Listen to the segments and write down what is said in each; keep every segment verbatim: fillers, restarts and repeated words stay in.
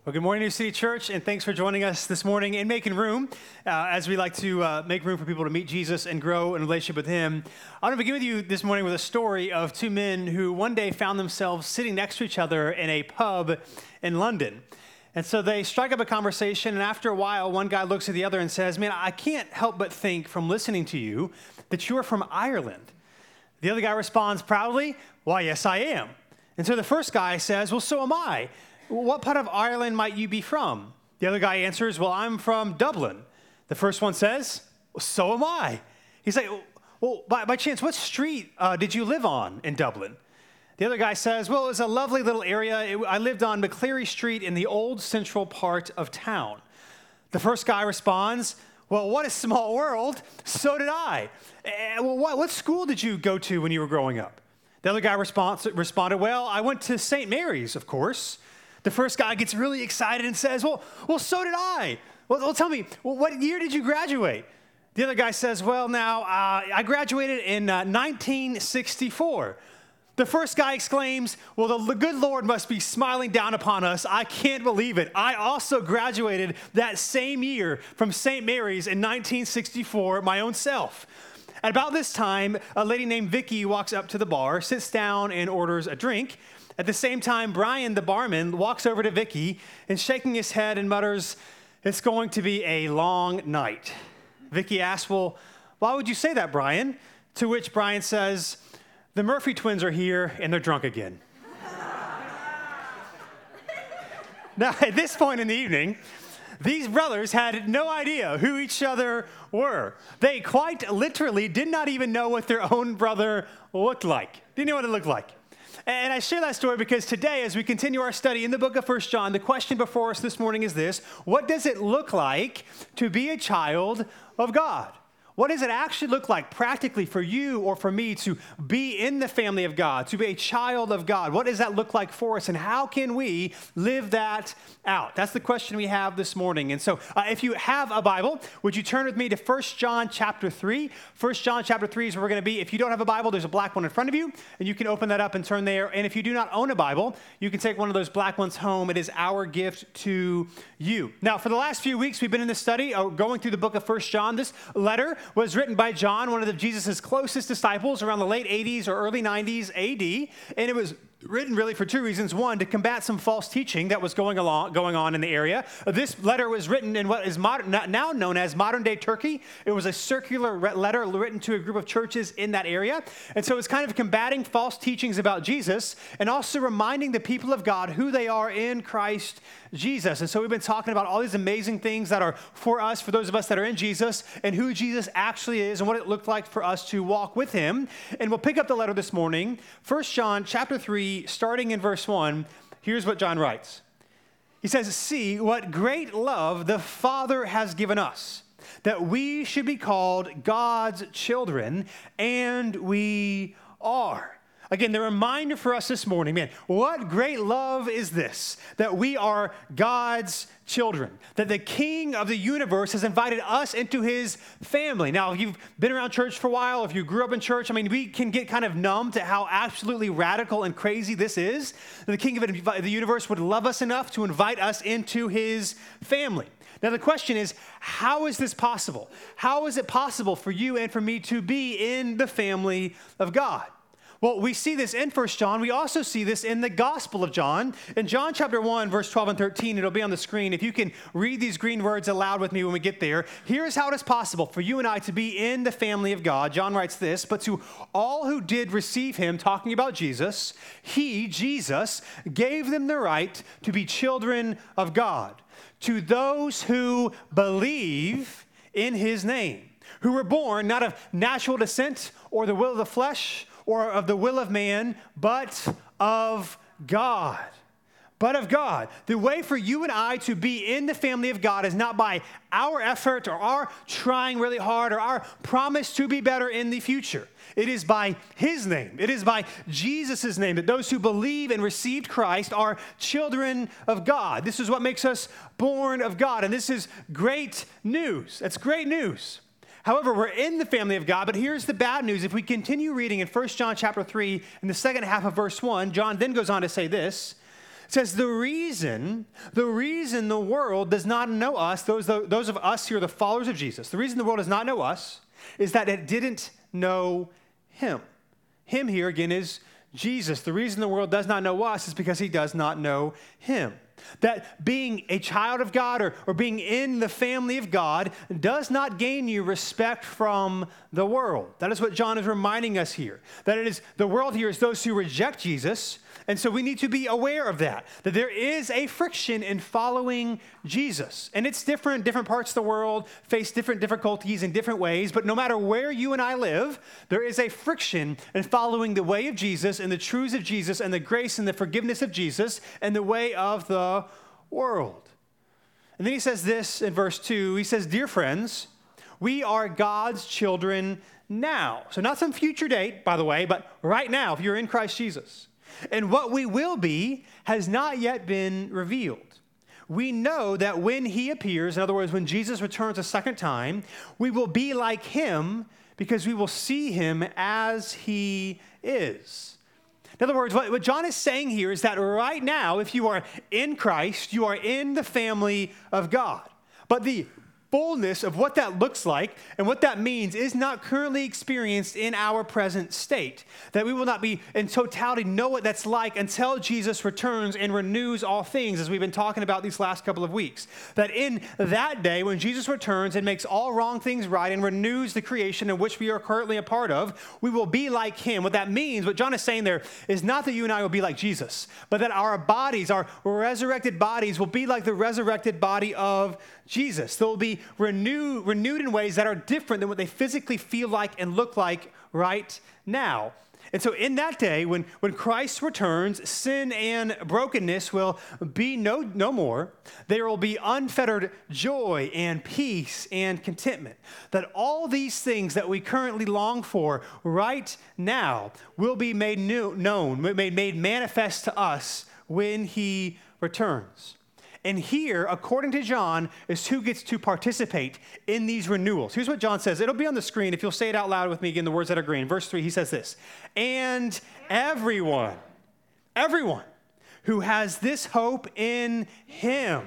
Well, good morning, New City Church, and thanks for joining us this morning in Making Room, uh, as we like to uh, make room for people to meet Jesus and grow in a relationship with Him. I want to begin with you this morning with a story of two men who one day found themselves sitting next to each other in a pub in London. And so they strike up a conversation, and after a while, one guy looks at the other and says, "Man, I can't help but think from listening to you that you're from Ireland." The other guy responds proudly, "Why, yes, I am." And so the first guy says, "Well, so am I. What part of Ireland might you be from?" The other guy answers, "Well, I'm from Dublin." The first one says, "Well, so am I." He's like, "Well, by, by chance, what street uh, did you live on in Dublin?" The other guy says, "Well, it was a lovely little area. It, I lived on McCleary Street in the old central part of town." The first guy responds, "Well, what a small world. So did I. Uh, well, what, what school did you go to when you were growing up?" The other guy responds, responded, "Well, I went to Saint Mary's, of course." The first guy gets really excited and says, well, well, so did I. Well, well tell me, well, what year did you graduate?" The other guy says, "Well, now, uh, I graduated in uh, nineteen sixty-four. The first guy exclaims, "Well, the, the good Lord must be smiling down upon us. I can't believe it. I also graduated that same year from Saint Mary's in nineteen sixty-four, my own self." At about this time, a lady named Vicky walks up to the bar, sits down, and orders a drink. At the same time, Brian, the barman, walks over to Vicky and shaking his head and mutters, "It's going to be a long night." Vicky asks, "Well, why would you say that, Brian?" To which Brian says, "The Murphy twins are here and they're drunk again." Now, at this point in the evening, these brothers had no idea who each other were. They quite literally did not even know what their own brother looked like. Didn't know what it looked like. And I share that story because today, as we continue our study in the book of First John, the question before us this morning is this: what does it look like to be a child of God? What does it actually look like practically for you or for me to be in the family of God, to be a child of God? What does that look like for us, and how can we live that out? That's the question we have this morning. And so uh, if you have a Bible, would you turn with me to First John chapter three? First John chapter three is where we're going to be. If you don't have a Bible, there's a black one in front of you, and you can open that up and turn there. And if you do not own a Bible, you can take one of those black ones home. It is our gift to you. Now, for the last few weeks, we've been in this study uh, going through the book of First John. This letter was written by John, one of Jesus' closest disciples, around the late eighties or early nineties A D, and it was written really for two reasons. One, to combat some false teaching that was going along, going on in the area. This letter was written in what is modern, now known as modern-day Turkey. It was a circular letter written to a group of churches in that area, and so it's kind of combating false teachings about Jesus and also reminding the people of God who they are in Christ Jesus. And so we've been talking about all these amazing things that are for us, for those of us that are in Jesus, and who Jesus actually is and what it looked like for us to walk with Him. And we'll pick up the letter this morning, First John chapter three, starting in verse one. Here's what John writes. He says, "See what great love the Father has given us, that we should be called God's children, and we are." Again, the reminder for us this morning, man, what great love is this, that we are God's children, that the King of the universe has invited us into His family. Now, if you've been around church for a while, if you grew up in church, I mean, we can get kind of numb to how absolutely radical and crazy this is. The King of the universe would love us enough to invite us into His family. Now, the question is, how is this possible? How is it possible for you and for me to be in the family of God? Well, we see this in First John. We also see this in the Gospel of John. In John chapter one, verse twelve and thirteen, it'll be on the screen. If you can read these green words aloud with me when we get there. Here's how it is possible for you and I to be in the family of God. John writes this: "But to all who did receive Him," talking about Jesus, He, Jesus, gave them the right to be children of God. To those who believe in His name, who were born not of natural descent or the will of the flesh, or of the will of man, but of God. But of God. The way for you and I to be in the family of God is not by our effort or our trying really hard or our promise to be better in the future. It is by His name. It is by Jesus' name that those who believe and received Christ are children of God. This is what makes us born of God, and this is great news. That's great news. However, we're in the family of God, but here's the bad news. If we continue reading in First John chapter three, in the second half of verse one, John then goes on to say this: It says the reason, the reason the world does not know us, those, those of us who are the followers of Jesus, the reason the world does not know us is that it didn't know him. Him here again is Jesus. The reason the world does not know us is because he does not know him. That being a child of God or, or being in the family of God does not gain you respect from the world. That is what John is reminding us here. That it is the world here is those who reject Jesus. And so we need to be aware of that, that there is a friction in following Jesus. And it's different. Different parts of the world face different difficulties in different ways. But no matter where you and I live, there is a friction in following the way of Jesus and the truths of Jesus and the grace and the forgiveness of Jesus and the way of the world. And then he says this in verse two. He says, dear friends, we are God's children now. So not some future date, by the way, but right now if you're in Christ Jesus. And what we will be has not yet been revealed. We know that when he appears, in other words, when Jesus returns a second time, we will be like him because we will see him as he is. In other words, what, what John is saying here is that right now, if you are in Christ, you are in the family of God. But the fullness of what that looks like and what that means is not currently experienced in our present state. That we will not be in totality know what that's like until Jesus returns and renews all things, as we've been talking about these last couple of weeks. That in that day, when Jesus returns and makes all wrong things right and renews the creation in which we are currently a part of, we will be like him. What that means, what John is saying there, is not that you and I will be like Jesus, but that our bodies, our resurrected bodies, will be like the resurrected body of Jesus. They'll be renewed, renewed in ways that are different than what they physically feel like and look like right now. And so in that day, when, when Christ returns, sin and brokenness will be no, no more. There will be unfettered joy and peace and contentment. That all these things that we currently long for right now will be made new, known, made, made manifest to us when he returns. And here, according to John, is who gets to participate in these renewals. Here's what John says. It'll be on the screen if you'll say it out loud with me again, the words that are green. Verse three, he says this, and everyone, everyone who has this hope in him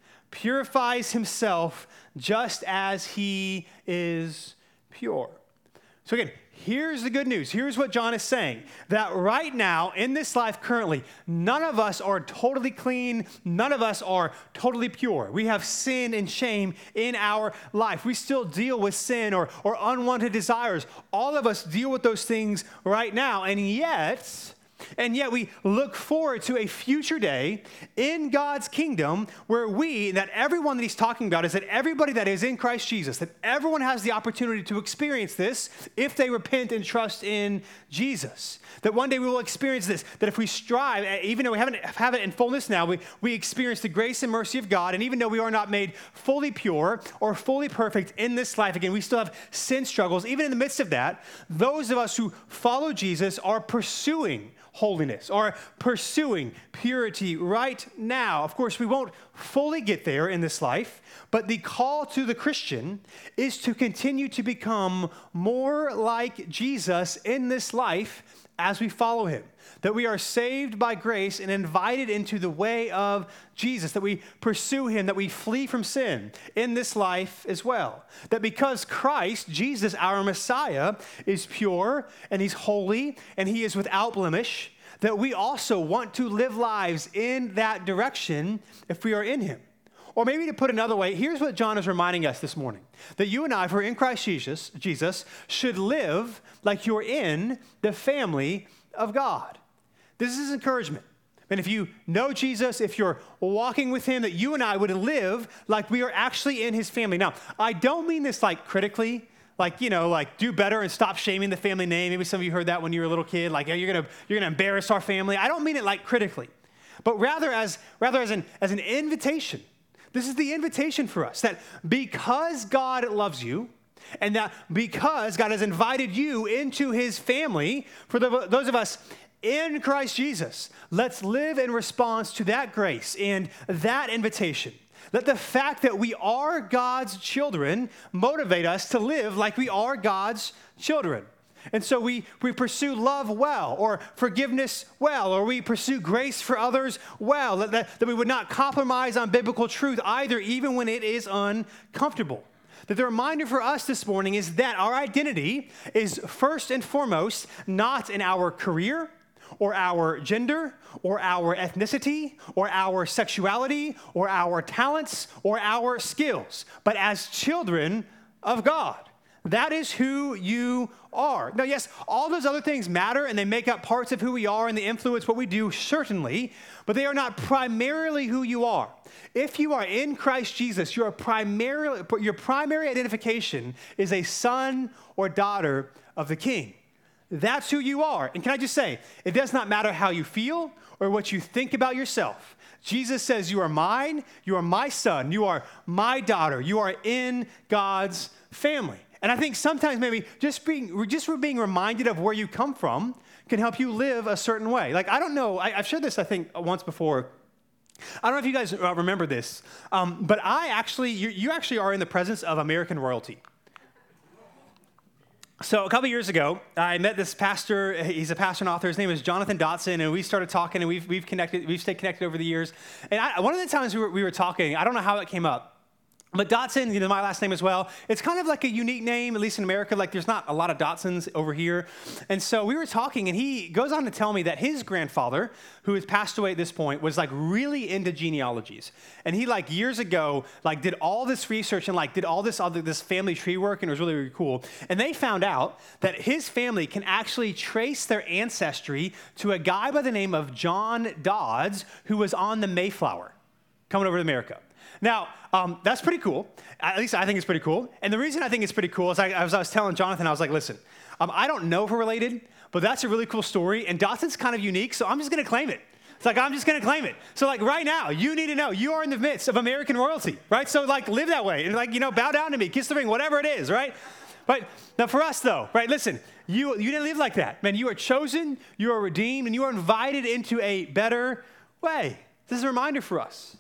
purifies himself just as he is pure. So again, here's the good news. Here's what John is saying, that right now in this life currently, none of us are totally clean. None of us are totally pure. We have sin and shame in our life. We still deal with sin or, or unwanted desires. All of us deal with those things right now. And yet, and yet we look forward to a future day in God's kingdom where we, that everyone that he's talking about is that everybody that is in Christ Jesus, that everyone has the opportunity to experience this if they repent and trust in Jesus. That one day we will experience this, that if we strive, even though we haven't have it in fullness now, we, we experience the grace and mercy of God, and even though we are not made fully pure or fully perfect in this life, again, we still have sin struggles. Even in the midst of that, those of us who follow Jesus are pursuing holiness or pursuing purity right now. Of course, we won't fully get there in this life, but the call to the Christian is to continue to become more like Jesus in this life as we follow him. That we are saved by grace and invited into the way of Jesus, that we pursue him, that we flee from sin in this life as well. That because Christ, Jesus, our Messiah, is pure and he's holy and he is without blemish, that we also want to live lives in that direction if we are in him. Or maybe to put another way, here's what John is reminding us this morning. That you and I, if we're in Christ Jesus, Jesus, should live like you're in the family of God. This is encouragement. And if you know Jesus, if you're walking with him, that you and I would live like we are actually in his family. Now, I don't mean this like critically, like, you know, like do better and stop shaming the family name. Maybe some of you heard that when you were a little kid, like, yeah, you're gonna you're gonna embarrass our family. I don't mean it like critically, but rather as rather as an as an invitation. This is the invitation for us, that because God loves you, and that because God has invited you into his family, for the, those of us in Christ Jesus, let's live in response to that grace and that invitation. Let the fact that we are God's children motivate us to live like we are God's children. And so we, we pursue love well, or forgiveness well, or we pursue grace for others well, that, that, that we would not compromise on biblical truth either, even when it is uncomfortable. That the reminder for us this morning is that our identity is first and foremost not in our career, or our gender, or our ethnicity, or our sexuality, or our talents, or our skills, but as children of God. That is who you are. Now, yes, all those other things matter, and they make up parts of who we are, and they influence what we do, certainly, but they are not primarily who you are. If you are in Christ Jesus, your primarily, your primary identification is a son or daughter of the King. That's who you are. And can I just say, it does not matter how you feel or what you think about yourself. Jesus says, you are mine, you are my son, you are my daughter, you are in God's family. And I think sometimes maybe just being just being reminded of where you come from can help you live a certain way. Like, I don't know, I, I've shared this, I think, once before. I don't know if you guys uh, remember this, um, but I actually, you, you actually are in the presence of American royalty. So a couple years ago, I met this pastor. He's a pastor and author. His name is Jonathan Dotson, and we started talking, and we've we've connected. We've stayed connected over the years. And I, one of the times we were, we were talking, I don't know how it came up, but Dotson, you know, my last name as well, it's kind of like a unique name, at least in America. Like, there's not a lot of Dotsons over here. And so we were talking, and he goes on to tell me that his grandfather, who has passed away at this point, was like really into genealogies. And he, like, years ago, like, did all this research and like did all this other this family tree work, and it was really, really cool. And they found out that his family can actually trace their ancestry to a guy by the name of John Dodds, who was on the Mayflower coming over to America. Now, um, that's pretty cool. At least I think it's pretty cool. And the reason I think it's pretty cool is I, as I was telling Jonathan, I was like, listen, um, I don't know if we're related, but that's a really cool story. And Dotson's kind of unique, so I'm just going to claim it. It's like, I'm just going to claim it. So, like, right now, you need to know you are in the midst of American royalty, right? So, like, live that way. And, like, you know, bow down to me, kiss the ring, whatever it is, right? But now for us, though, right, listen, you, you didn't live like that. Man, you are chosen, you are redeemed, and you are invited into a better way. This is a reminder for us.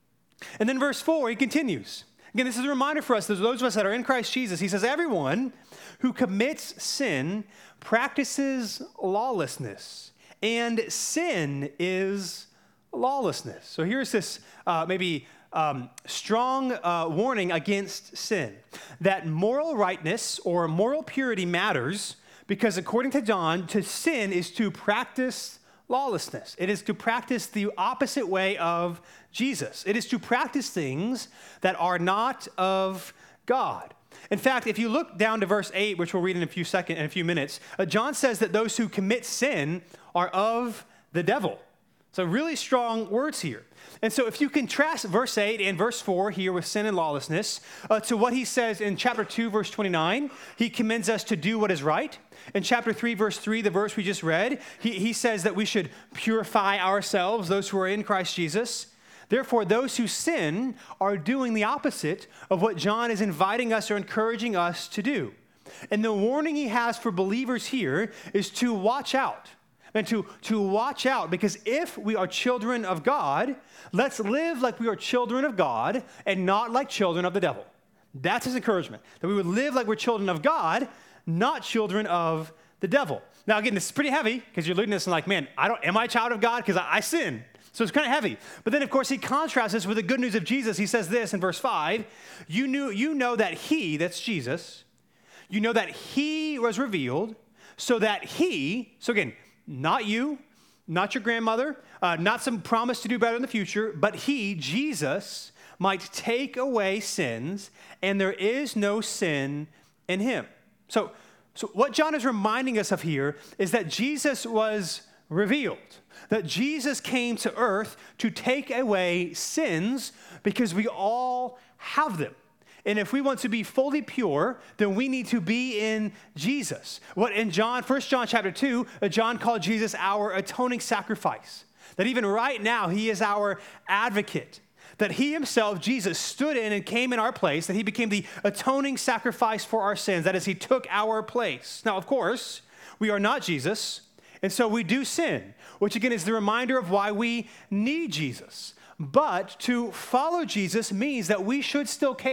And then verse four, he continues. Again, this is a reminder for us, those of us that are in Christ Jesus. He says, everyone who commits sin practices lawlessness, and sin is lawlessness. So here's this uh, maybe um, strong uh, warning against sin, that moral rightness or moral purity matters because according to John, to sin is to practice lawlessness. It is to practice the opposite way of Jesus. It is to practice things that are not of God. In fact, if you look down to verse eight, which we'll read in a few seconds, in a few minutes, uh, John says that those who commit sin are of the devil. So really strong words here. And so if you contrast verse eight and verse four here with sin and lawlessness uh, to what he says in chapter two, verse twenty-nine, he commends us to do what is right. In chapter three, verse three, the verse we just read, he, he says that we should purify ourselves, those who are in Christ Jesus. Therefore, those who sin are doing the opposite of what John is inviting us or encouraging us to do. And the warning he has for believers here is to watch out. And to, to watch out, because if we are children of God, let's live like we are children of God and not like children of the devil. That's his encouragement, that we would live like we're children of God, not children of the devil. Now, again, this is pretty heavy because you're reading this and like, man, I don't, am I a child of God? Because I, I sin. So it's kind of heavy. But then, of course, he contrasts this with the good news of Jesus. He says this in verse five, you knew, you know that he, that's Jesus, you know that he was revealed so that he, so again, not you, not your grandmother, uh, not some promise to do better in the future, but he, Jesus, might take away sins, and there is no sin in him. So, so what John is reminding us of here is that Jesus was revealed, that Jesus came to earth to take away sins because we all have them. And if we want to be fully pure, then we need to be in Jesus. What in John, First John chapter two, John called Jesus our atoning sacrifice. That even right now, he is our advocate. That he himself, Jesus, stood in and came in our place, that he became the atoning sacrifice for our sins. That is, he took our place. Now, of course, we are not Jesus, and so we do sin, which again is the reminder of why we need Jesus. But to follow Jesus means that we should still care.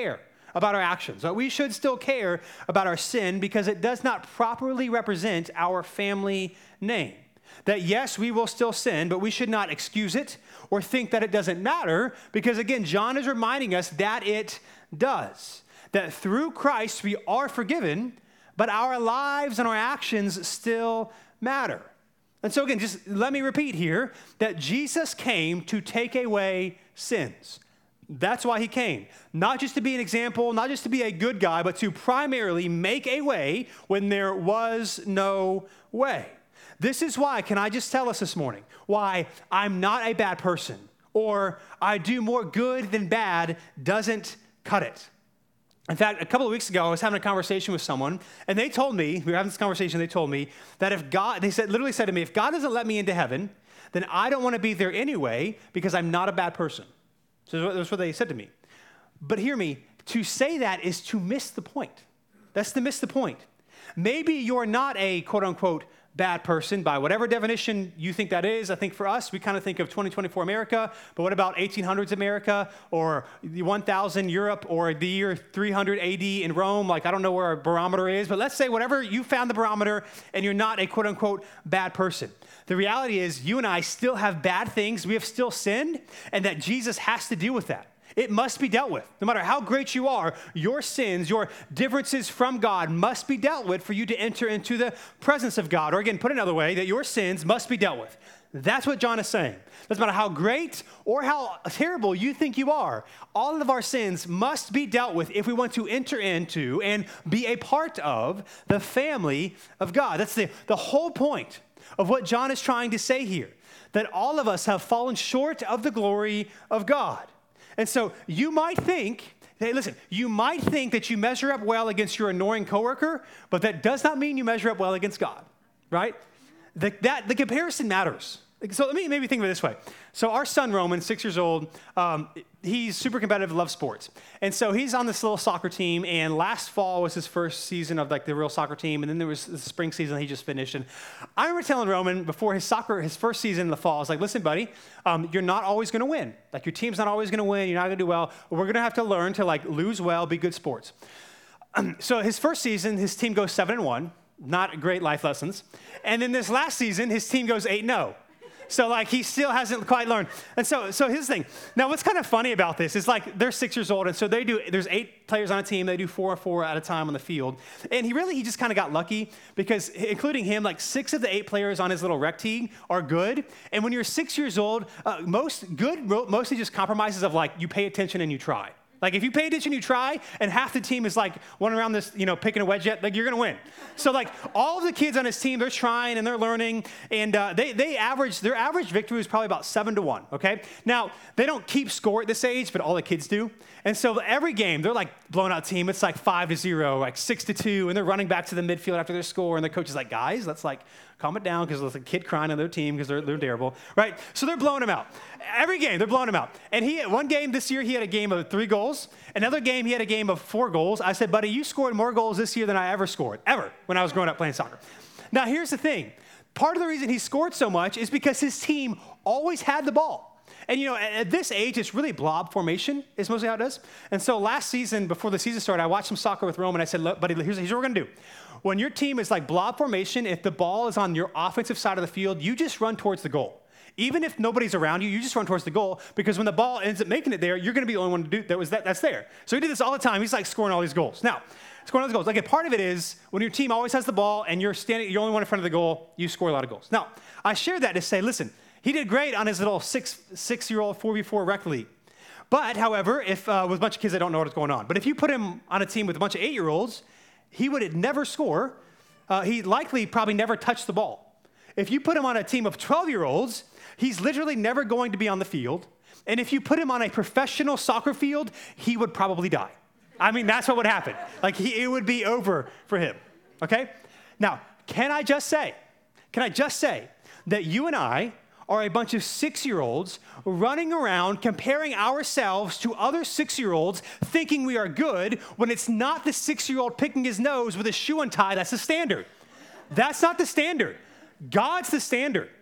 about our actions. But we should still care about our sin because it does not properly represent our family name. That yes, we will still sin, but we should not excuse it or think that it doesn't matter because, again, John is reminding us that it does. That through Christ we are forgiven, but our lives and our actions still matter. And so again, just let me repeat here that Jesus came to take away sins. That's why he came. Not just to be an example, not just to be a good guy, but to primarily make a way when there was no way. This is why, can I just tell us this morning, why I'm not a bad person or I do more good than bad doesn't cut it. In fact, a couple of weeks ago, I was having a conversation with someone, and they told me, we were having this conversation, they told me that if God, they said, literally said to me, if God doesn't let me into heaven, then I don't want to be there anyway because I'm not a bad person. So that's what they said to me. But hear me, to say that is to miss the point. That's to miss the point. Maybe you're not a quote unquote bad person by whatever definition you think that is. I think for us, we kind of think of twenty twenty-four America, but what about eighteen hundreds America or the one thousand Europe or the year three hundred A D in Rome? Like, I don't know where our barometer is, but let's say whatever you found the barometer and you're not a quote unquote bad person. The reality is you and I still have bad things. We have still sinned, and that Jesus has to deal with that. It must be dealt with. No matter how great you are, your sins, your differences from God must be dealt with for you to enter into the presence of God. Or again, put another way, that your sins must be dealt with. That's what John is saying. Doesn't matter how great or how terrible you think you are, all of our sins must be dealt with if we want to enter into and be a part of the family of God. That's the, the whole point of what John is trying to say here, that all of us have fallen short of the glory of God. And so you might think, hey, listen, you might think that you measure up well against your annoying coworker, but that does not mean you measure up well against God, right? The, that, the comparison matters. So let me maybe think of it this way. So our son, Roman, six years old, um, he's super competitive, loves sports. And so he's on this little soccer team, and last fall was his first season of like the real soccer team, and then there was the spring season he just finished. And I remember telling Roman before his soccer, his first season in the fall, I was like, listen, buddy, um, you're not always going to win. Like your team's not always going to win. You're not going to do well. We're going to have to learn to like lose well, be good sports. Um, so his first season, his team goes seven and one, not great life lessons. And then this last season, his team goes eight and oh. So, like, he still hasn't quite learned. And so, so his thing. Now, what's kind of funny about this is, like, they're six years old, and so they do, there's eight players on a team. They do four or four at a time on the field. And he really, he just kind of got lucky because, including him, like, six of the eight players on his little rec team are good. And when you're six years old, uh, most good mostly just compromises of, like, you pay attention and you try. Like, if you pay attention, you try, and half the team is, like, one around this, you know, picking a wedge yet, like, you're going to win. So, like, all of the kids on his team, they're trying and they're learning, and uh, they they average, their average victory is probably about seven to one, okay? Now, they don't keep score at this age, but all the kids do. And so every game, they're, like, blown out team. It's, like, five to zero, like, six to two, and they're running back to the midfield after their score, and the coach is like, guys, let's, like, calm it down because there's a kid crying on their team because they're, they're terrible, right? So they're blowing him out. Every game, they're blowing him out. And he, one game this year, he had a game of three goals. Another game, he had a game of four goals. I said, buddy, you scored more goals this year than I ever scored, ever, when I was growing up playing soccer. Now, here's the thing. Part of the reason he scored so much is because his team always had the ball. And, you know, at, at this age, it's really blob formation is mostly how it is. And so last season, before the season started, I watched some soccer with Rome, and I said, look, buddy, here's, here's what we're going to do. When your team is like blob formation, if the ball is on your offensive side of the field, you just run towards the goal. Even if nobody's around you, you just run towards the goal because when the ball ends up making it there, you're going to be the only one to do that was that that's there. So he did this all the time. He's like scoring all these goals. Now, scoring all these goals. Like a part of it is when your team always has the ball and you're standing, you're only one in front of the goal, you score a lot of goals. Now, I shared that to say, listen, he did great on his little six six-year-old four v four rec league. But, however, if uh, with a bunch of kids that don't know what's going on, but if you put him on a team with a bunch of eight-year-olds, he would never score. Uh, he likely probably never touched the ball. If you put him on a team of twelve-year-olds, he's literally never going to be on the field. And if you put him on a professional soccer field, he would probably die. I mean, that's what would happen. Like, he, it would be over for him, okay? Now, can I just say, can I just say that you and I are a bunch of six-year-olds running around comparing ourselves to other six-year-olds thinking we are good when it's not the six-year-old picking his nose with a shoe untied. That's the standard. That's not the standard. God's the standard.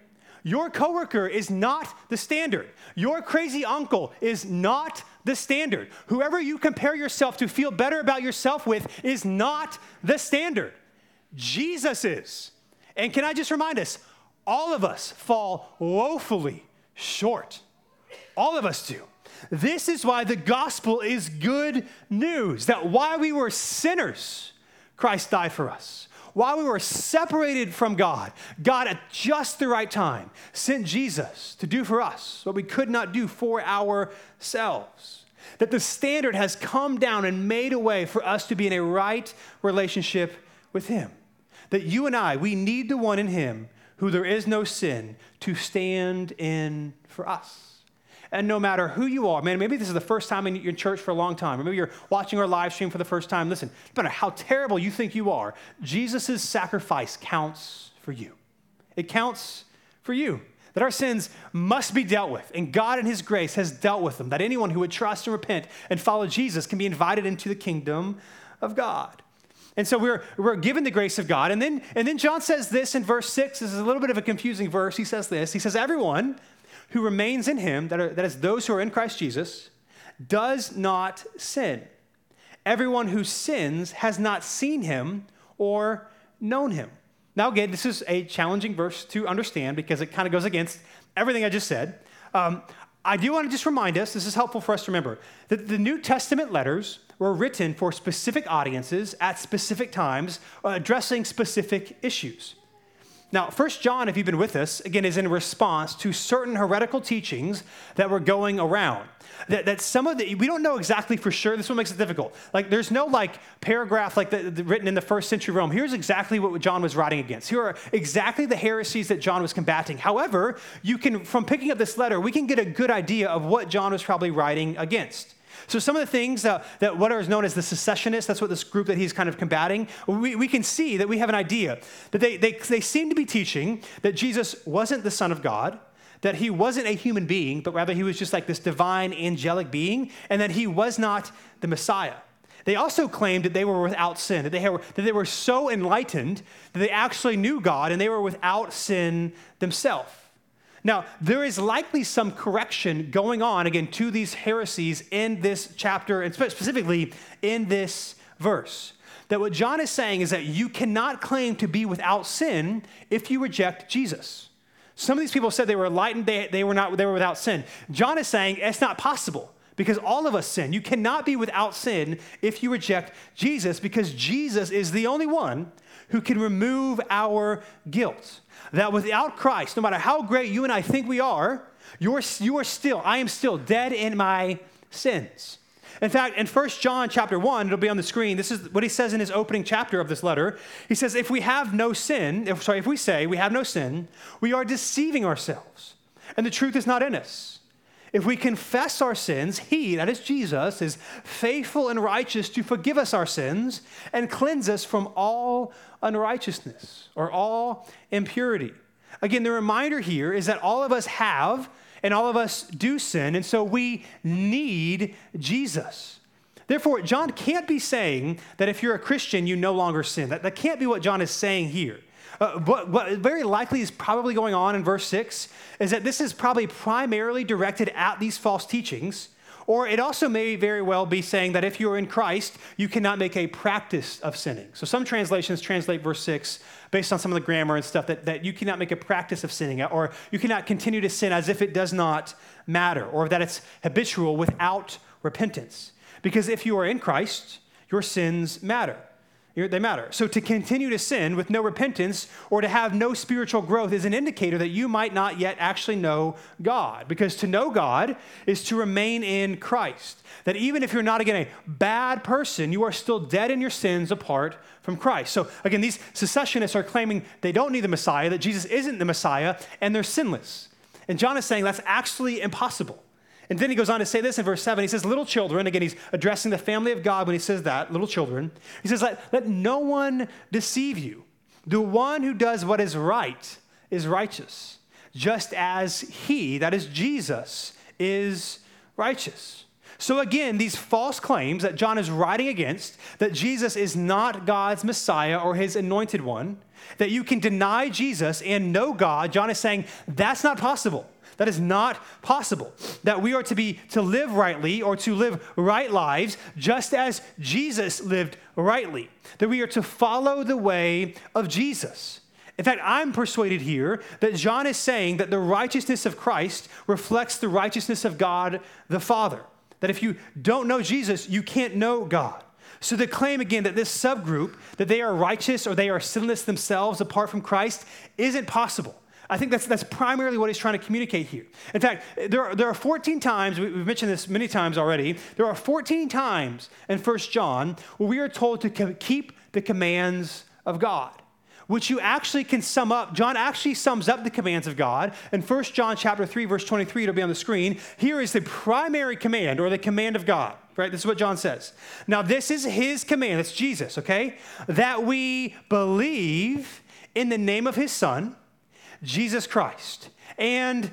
Your coworker is not the standard. Your crazy uncle is not the standard. Whoever you compare yourself to feel better about yourself with is not the standard. Jesus is. And can I just remind us, all of us fall woefully short. All of us do. This is why the gospel is good news, that while we were sinners, Christ died for us. While we were separated from God, God at just the right time sent Jesus to do for us what we could not do for ourselves. That the standard has come down and made a way for us to be in a right relationship with him. That you and I, we need the one in him who there is no sin to stand in for us. And no matter who you are, man, maybe this is the first time in your church for a long time, or maybe you're watching our live stream for the first time. Listen, no matter how terrible you think you are, Jesus' sacrifice counts for you. It counts for you. That our sins must be dealt with, and God in his grace has dealt with them. That anyone who would trust and repent and follow Jesus can be invited into the kingdom of God. And so we're, we're given the grace of God. And then, and then John says this in verse six. This is a little bit of a confusing verse. He says this. He says, everyone who remains in him, that, are, that is those who are in Christ Jesus, does not sin. Everyone who sins has not seen him or known him. Now, again, this is a challenging verse to understand because it kind of goes against everything I just said. Um, I do want to just remind us, this is helpful for us to remember, that the New Testament letters were written for specific audiences at specific times, uh, addressing specific issues. Now, First John, if you've been with us, again, is in response to certain heretical teachings that were going around. That, that some of the, we don't know exactly for sure. This is what makes it difficult. Like, there's no like paragraph like the, the, written in the first century Rome. Here's exactly what John was writing against. Here are exactly the heresies that John was combating. However, you can, from picking up this letter, we can get a good idea of what John was probably writing against. So some of the things uh, that what is known as the secessionists, that's what this group that he's kind of combating, we, we can see that we have an idea that they, they, they seem to be teaching that Jesus wasn't the Son of God, that he wasn't a human being, but rather he was just like this divine angelic being, and that he was not the Messiah. They also claimed that they were without sin, that they were, that they were so enlightened that they actually knew God and they were without sin themselves. Now, there is likely some correction going on, again, to these heresies in this chapter, and specifically in this verse. That what John is saying is that you cannot claim to be without sin if you reject Jesus. Some of these people said they were enlightened, they, they were not, they were without sin. John is saying it's not possible because all of us sin. You cannot be without sin if you reject Jesus because Jesus is the only one who can remove our guilt. That without Christ, no matter how great you and I think we are, you're, you are still, I am still dead in my sins. In fact, in First John chapter one, it'll be on the screen, this is what he says in his opening chapter of this letter. He says, if we have no sin, if, sorry, if we say we have no sin, we are deceiving ourselves, and the truth is not in us. If we confess our sins, he, that is Jesus, is faithful and righteous to forgive us our sins and cleanse us from all unrighteousness or all impurity. Again, the reminder here is that all of us have and all of us do sin, and so we need Jesus. Therefore, John can't be saying that if you're a Christian, you no longer sin. That, that can't be what John is saying here. Uh, what, what very likely is probably going on in verse six is that this is probably primarily directed at these false teachings, or it also may very well be saying that if you're in Christ, you cannot make a practice of sinning. So some translations translate verse six based on some of the grammar and stuff that, that you cannot make a practice of sinning, or you cannot continue to sin as if it does not matter, or that it's habitual without repentance. Because if you are in Christ, your sins matter. They matter. So to continue to sin with no repentance or to have no spiritual growth is an indicator that you might not yet actually know God. Because to know God is to remain in Christ. That even if you're not, again, a bad person, you are still dead in your sins apart from Christ. So again, these secessionists are claiming they don't need the Messiah, that Jesus isn't the Messiah, and they're sinless. And John is saying that's actually impossible. And then he goes on to say this in verse seven. He says, little children, again, he's addressing the family of God when he says that, little children. He says, let, let no one deceive you. The one who does what is right is righteous, just as he, that is Jesus, is righteous. So again, these false claims that John is writing against, that Jesus is not God's Messiah or his anointed one, that you can deny Jesus and know God, John is saying that's not possible. That is not possible. That we are to be to live rightly or to live right lives just as Jesus lived rightly. That we are to follow the way of Jesus. In fact, I'm persuaded here that John is saying that the righteousness of Christ reflects the righteousness of God the Father. That if you don't know Jesus, you can't know God. So the claim again that this subgroup, that they are righteous or they are sinless themselves apart from Christ, isn't possible. I think that's that's primarily what he's trying to communicate here. In fact, there are, there are fourteen times, we've mentioned this many times already, there are fourteen times in First John where we are told to keep the commands of God, which you actually can sum up. John actually sums up the commands of God. In First John chapter three, verse twenty-three, it'll be on the screen. Here is the primary command or the command of God, right? This is what John says. Now, this is his command. It's Jesus, okay? That we believe in the name of his Son, Jesus Christ, and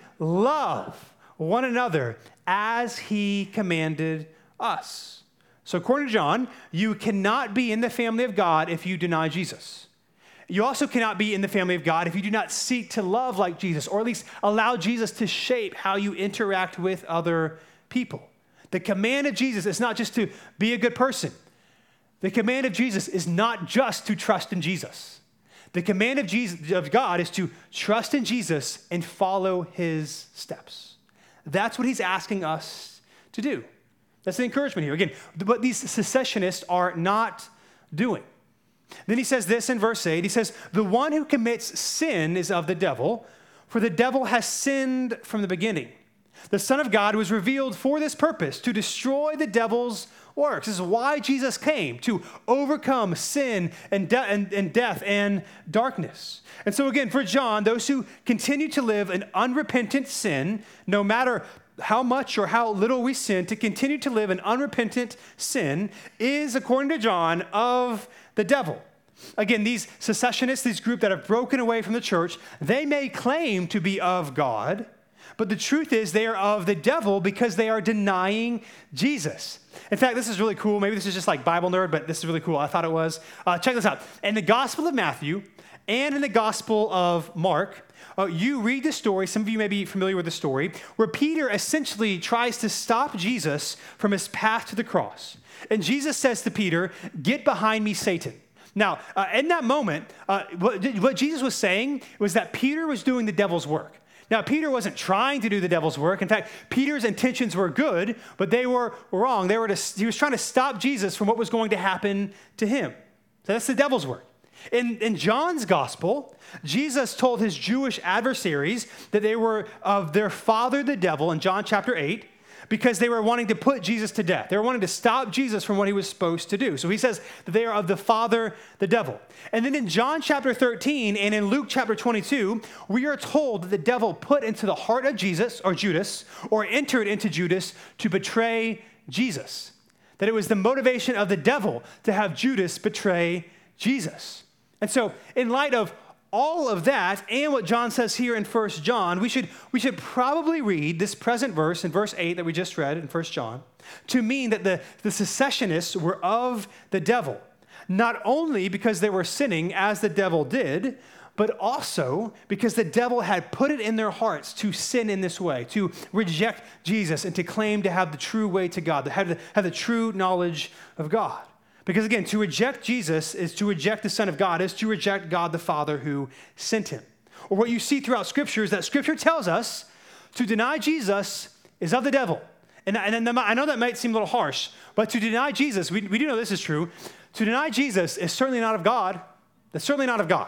love one another as he commanded us. So according to John, you cannot be in the family of God if you deny Jesus. You also cannot be in the family of God if you do not seek to love like Jesus, or at least allow Jesus to shape how you interact with other people. The command of Jesus is not just to be a good person. The command of Jesus is not just to trust in Jesus. The command of Jesus, of God, is to trust in Jesus and follow his steps. That's what he's asking us to do. That's the encouragement here. Again, what these secessionists are not doing. Then he says this in verse eight. He says, the one who commits sin is of the devil, for the devil has sinned from the beginning. The Son of God was revealed for this purpose, to destroy the devil's works. This is why Jesus came, to overcome sin and, de- and, and death and darkness. And so again, for John, those who continue to live in unrepentant sin, no matter how much or how little we sin, to continue to live in unrepentant sin is, according to John, of the devil. Again, these secessionists, these group that have broken away from the church, they may claim to be of God, but the truth is they are of the devil because they are denying Jesus. In fact, this is really cool. Maybe this is just like Bible nerd, but this is really cool. I thought it was. Uh, check this out. In the Gospel of Matthew and in the Gospel of Mark, uh, you read the story, some of you may be familiar with the story, where Peter essentially tries to stop Jesus from his path to the cross. And Jesus says to Peter, "Get behind me, Satan." Now, uh, in that moment, uh, what, what Jesus was saying was that Peter was doing the devil's work. Now, Peter wasn't trying to do the devil's work. In fact, Peter's intentions were good, but they were wrong. They were to, he was trying to stop Jesus from what was going to happen to him. So that's the devil's work. In, in John's gospel, Jesus told his Jewish adversaries that they were of their father, the devil, in John chapter eight, because they were wanting to put Jesus to death. They were wanting to stop Jesus from what he was supposed to do. So he says that they are of the father, the devil. And then in John chapter thirteen and in Luke chapter twenty-two, we are told that the devil put into the heart of Jesus, or Judas, or entered into Judas to betray Jesus. That it was the motivation of the devil to have Judas betray Jesus. And so in light of all of that and what John says here in First John, we should, we should probably read this present verse in verse eight that we just read in First John to mean that the, the secessionists were of the devil, not only because they were sinning as the devil did, but also because the devil had put it in their hearts to sin in this way, to reject Jesus and to claim to have the true way to God, to have the, have the true knowledge of God. Because again, to reject Jesus is to reject the Son of God, is to reject God the Father who sent him. Or what you see throughout Scripture is that Scripture tells us to deny Jesus is of the devil. And, and I know that might seem a little harsh, but to deny Jesus, we, we do know this is true, to deny Jesus is certainly not of God. That's certainly not of God.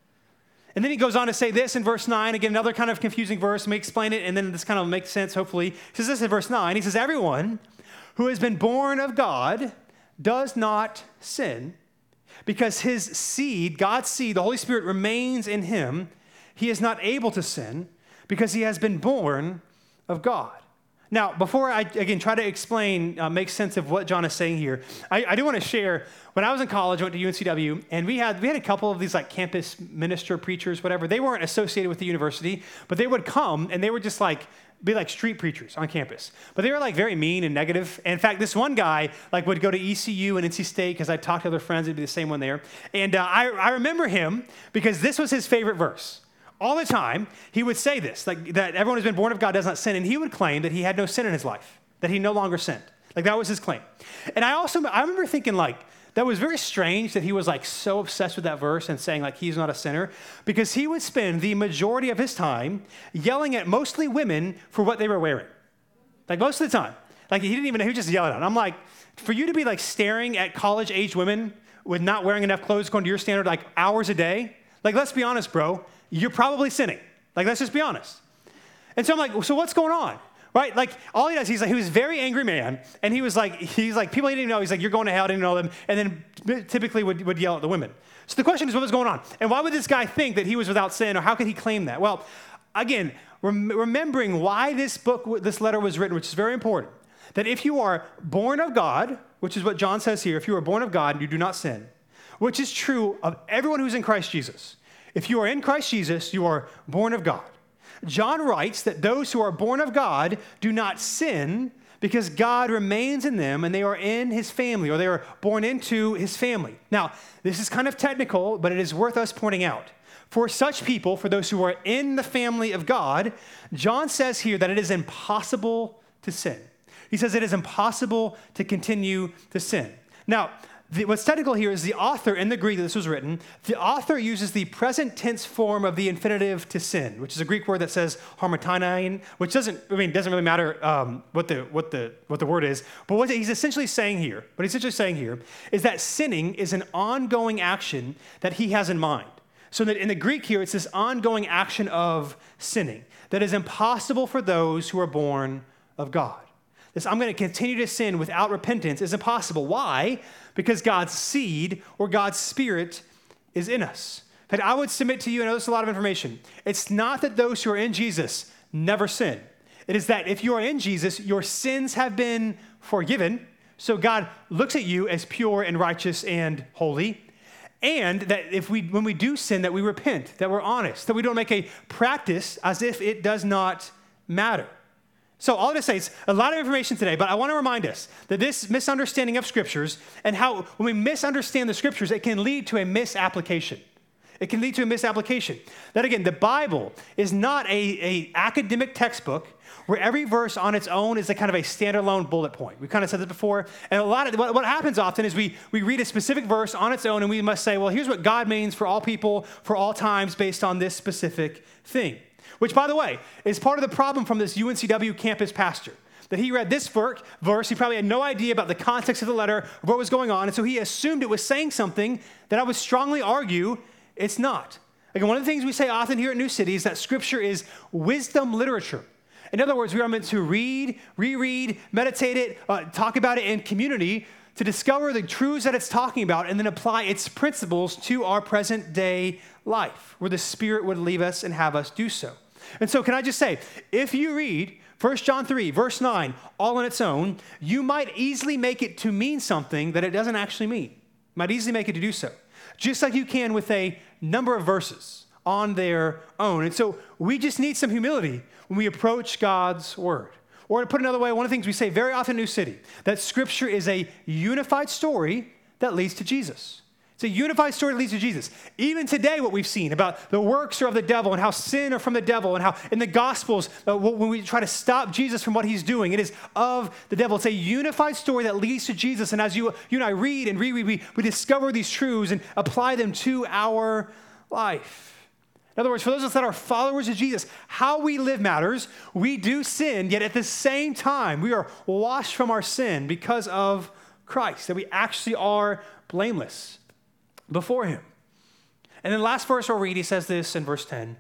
And then he goes on to say this in verse nine, again, another kind of confusing verse. Let me explain it, and then this kind of makes sense, hopefully. He says this in verse nine. He says, everyone who has been born of God does not sin, because his seed, God's seed, the Holy Spirit remains in him. He is not able to sin because he has been born of God. Now, before I, again, try to explain, uh, make sense of what John is saying here, I, I do want to share, when I was in college, I went to U N C W, and we had we had a couple of these like campus minister preachers, whatever. They weren't associated with the university, but they would come, and they would just like be like street preachers on campus. But they were like very mean and negative. And in fact, this one guy like would go to E C U and N C State because I talked to other friends, it'd be the same one there. And uh, I, I remember him because this was his favorite verse. All the time, he would say this, like that everyone who's been born of God does not sin. And he would claim that he had no sin in his life, that he no longer sinned. Like that was his claim. And I also, I remember thinking like, that was very strange that he was like so obsessed with that verse and saying like he's not a sinner, because he would spend the majority of his time yelling at mostly women for what they were wearing. Like most of the time. Like he didn't even know, he was just yelling at them. I'm like, for you to be like staring at college-age women with not wearing enough clothes according to your standard like hours a day, like let's be honest, bro, you're probably sinning. Like let's just be honest. And so I'm like, so what's going on? Right? Like all he does, he's like, he was a very angry man. And he was like, he's like, people he didn't know, he's like, you're going to hell, I didn't know them. And then typically would, would yell at the women. So the question is, what was going on? And why would this guy think that he was without sin, or how could he claim that? Well, again, rem- remembering why this book, this letter was written, which is very important, that if you are born of God, which is what John says here, if you are born of God and you do not sin, which is true of everyone who's in Christ Jesus. If you are in Christ Jesus, you are born of God. John writes that those who are born of God do not sin because God remains in them and they are in his family, or they are born into his family. Now, this is kind of technical, but it is worth us pointing out. For such people, for those who are in the family of God, John says here that it is impossible to sin. He says it is impossible to continue to sin. Now, The, what's technical here is the author, in the Greek that this was written, the author uses the present tense form of the infinitive to sin, which is a Greek word that says harmatainein, which doesn't, I mean, doesn't really matter um, what the what the what the word is. But what he's essentially saying here, what he's essentially saying here, is that sinning is an ongoing action that he has in mind. So that in the Greek here, it's this ongoing action of sinning that is impossible for those who are born of God. This, I'm going to continue to sin without repentance, is impossible. Why? Because God's seed or God's spirit is in us. In fact, I would submit to you, and I know this is a lot of information, it's not that those who are in Jesus never sin. It is that if you are in Jesus, your sins have been forgiven. So God looks at you as pure and righteous and holy. And that if we, when we do sin, that we repent, that we're honest, that we don't make a practice as if it does not matter. So all to say, it's a lot of information today, but I want to remind us that this misunderstanding of scriptures and how when we misunderstand the scriptures, it can lead to a misapplication. It can lead to a misapplication. That again, the Bible is not a, a academic textbook where every verse on its own is a kind of a standalone bullet point. We've kind of said this before. And a lot of what, what happens often is we, we read a specific verse on its own and we must say, well, here's what God means for all people, for all times, based on this specific thing. Which, by the way, is part of the problem from this U N C W campus pastor. That he read this verse, he probably had no idea about the context of the letter, of what was going on, and so he assumed it was saying something that I would strongly argue it's not. Like one of the things we say often here at New City is that Scripture is wisdom literature. In other words, we are meant to read, reread, meditate it, uh, talk about it in community to discover the truths that it's talking about and then apply its principles to our present day life, where the Spirit would leave us and have us do so. And so can I just say, if you read First John three, verse nine, all on its own, you might easily make it to mean something that it doesn't actually mean. You might easily make it to do so. Just like you can with a number of verses on their own. And so we just need some humility when we approach God's word. Or to put it another way, one of the things we say very often in New City, that Scripture is a unified story that leads to Jesus. It's a unified story that leads to Jesus. Even today, what we've seen about the works are of the devil and how sin are from the devil and how in the Gospels, uh, when we try to stop Jesus from what he's doing, it is of the devil. It's a unified story that leads to Jesus. And as you, you and I read and reread, we, we discover these truths and apply them to our life. In other words, for those of us that are followers of Jesus, how we live matters. We do sin, yet at the same time, we are washed from our sin because of Christ, that we actually are blameless before him. And then last verse we'll read, he says this in verse ten.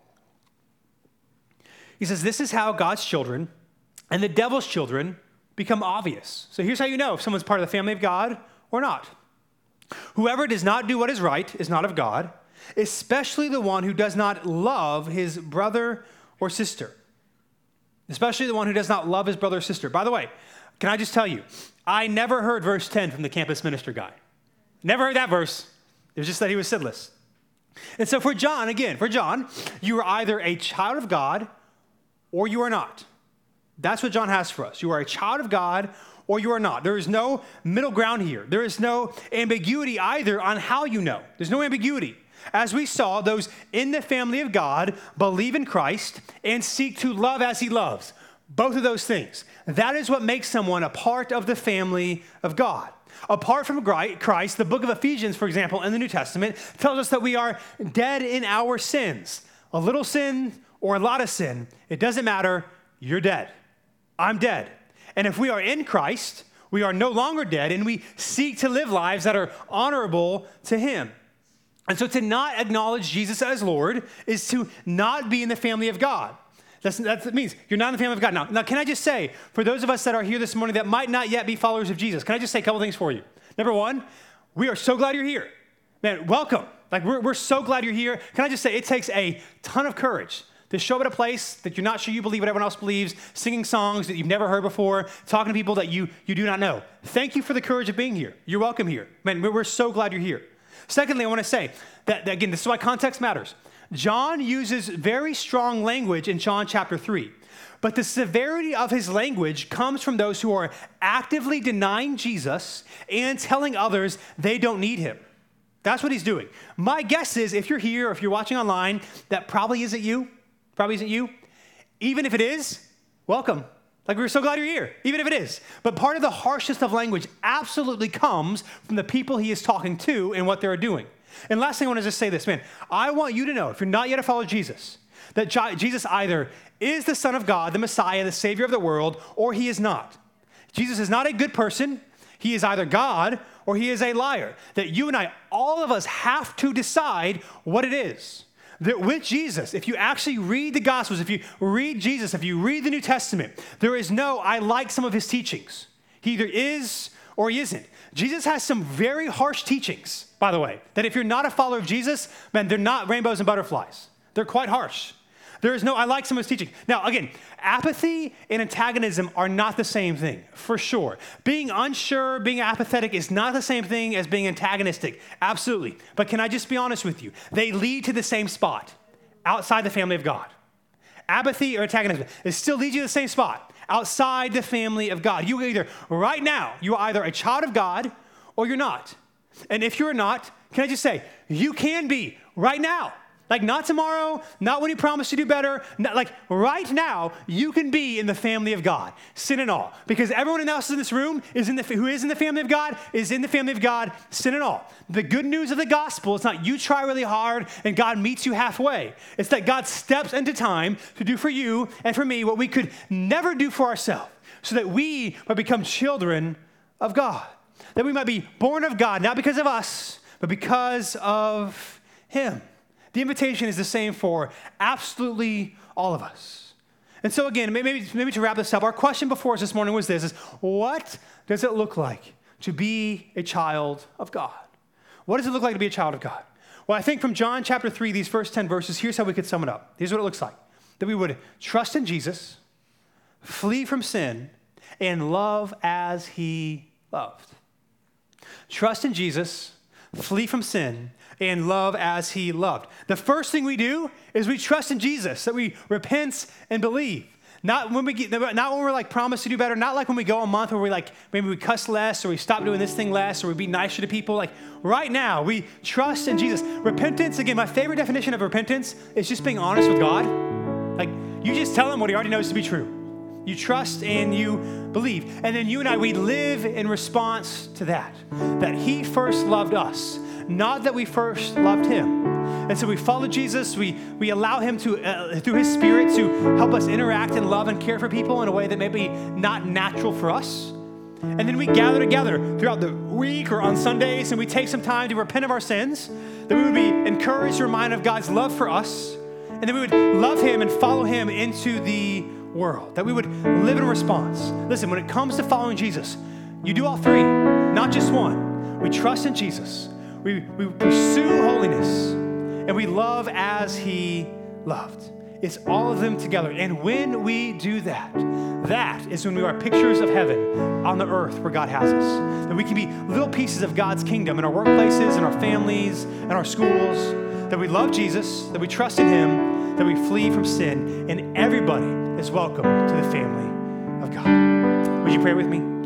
He says, this is how God's children and the devil's children become obvious. So here's how you know if someone's part of the family of God or not. Whoever does not do what is right is not of God, especially the one who does not love his brother or sister. Especially the one who does not love his brother or sister. By the way, can I just tell you, I never heard verse ten from the campus minister guy. Never heard that verse. It was just that he was sinless. And so for John, again, for John, you are either a child of God or you are not. That's what John has for us. You are a child of God or you are not. There is no middle ground here. There is no ambiguity either on how you know. There's no ambiguity. As we saw, those in the family of God believe in Christ and seek to love as he loves. Both of those things. That is what makes someone a part of the family of God. Apart from Christ, the book of Ephesians, for example, in the New Testament, tells us that we are dead in our sins. A little sin or a lot of sin, it doesn't matter, you're dead. I'm dead. And if we are in Christ, we are no longer dead, and we seek to live lives that are honorable to him. And so to not acknowledge Jesus as Lord is to not be in the family of God. That's, that's what it means. You're not in the family of God. Now, now, can I just say, for those of us that are here this morning that might not yet be followers of Jesus, can I just say a couple things for you? Number one, we are so glad you're here. Man, welcome. Like, we're, we're so glad you're here. Can I just say, it takes a ton of courage to show up at a place that you're not sure you believe what everyone else believes, singing songs that you've never heard before, talking to people that you, you do not know. Thank you for the courage of being here. You're welcome here. Man, we're so glad you're here. Secondly, I want to say that, that, again, this is why context matters. John uses very strong language in John chapter three, but the severity of his language comes from those who are actively denying Jesus and telling others they don't need him. That's what he's doing. My guess is if you're here or if you're watching online, that probably isn't you, probably isn't you. Even if it is, welcome. Like, we're so glad you're here, even if it is. But part of the harshness of language absolutely comes from the people he is talking to and what they're doing. And last thing I want to just say this, man, I want you to know, if you're not yet a follower of Jesus, that Jesus either is the Son of God, the Messiah, the Savior of the world, or he is not. Jesus is not a good person. He is either God or he is a liar. That you and I, all of us have to decide what it is. That with Jesus, if you actually read the Gospels, if you read Jesus, if you read the New Testament, there is no, I like some of his teachings. He either is or he isn't. Jesus has some very harsh teachings, by the way, that if you're not a follower of Jesus, man, they're not rainbows and butterflies. They're quite harsh. There is no, I like some of his teaching. Now, again, apathy and antagonism are not the same thing, for sure. Being unsure, being apathetic is not the same thing as being antagonistic, absolutely. But can I just be honest with you? They lead to the same spot, outside the family of God. Apathy or antagonism, it still leads you to the same spot, outside the family of God. You either, right now, you are either a child of God or you're not. And if you're not, can I just say, you can be right now. Like, not tomorrow, not when you promise to do better. Not, like, right now, you can be in the family of God, sin and all. Because everyone else in this room is in the, who is in the family of God is in the family of God, sin and all. The good news of the gospel is not you try really hard and God meets you halfway. It's that God steps into time to do for you and for me what we could never do for ourselves, so that we might become children of God. That we might be born of God, not because of us, but because of him. The invitation is the same for absolutely all of us. And so again, maybe, maybe to wrap this up, our question before us this morning was this, is what does it look like to be a child of God? What does it look like to be a child of God? Well, I think from John chapter three, these first ten verses, here's how we could sum it up. Here's what it looks like. That we would trust in Jesus, flee from sin, and love as he loved. Trust in Jesus, flee from sin, and love as he loved. The first thing we do is we trust in Jesus, that we repent and believe. Not when we get, not when we're like promised to do better, not like when we go a month where we like, maybe we cuss less or we stop doing this thing less or we be nicer to people. Like right now, we trust in Jesus. Repentance, again, my favorite definition of repentance is just being honest with God. Like you just tell him what he already knows to be true. You trust and you believe. And then you and I, we live in response to that, that he first loved us, not that we first loved him. And so we follow Jesus, we, we allow him to, uh, through his Spirit, to help us interact and love and care for people in a way that may be not natural for us. And then we gather together throughout the week or on Sundays, and we take some time to repent of our sins, that we would be encouraged, reminded of God's love for us, and that we would love him and follow him into the world, that we would live in response. Listen, when it comes to following Jesus, you do all three, not just one. We trust in Jesus. We, we pursue holiness, and we love as he loved. It's all of them together. And when we do that, that is when we are pictures of heaven on the earth where God has us. That we can be little pieces of God's kingdom in our workplaces, in our families, in our schools. That we love Jesus, that we trust in him, that we flee from sin, and everybody is welcome to the family of God. Would you pray with me?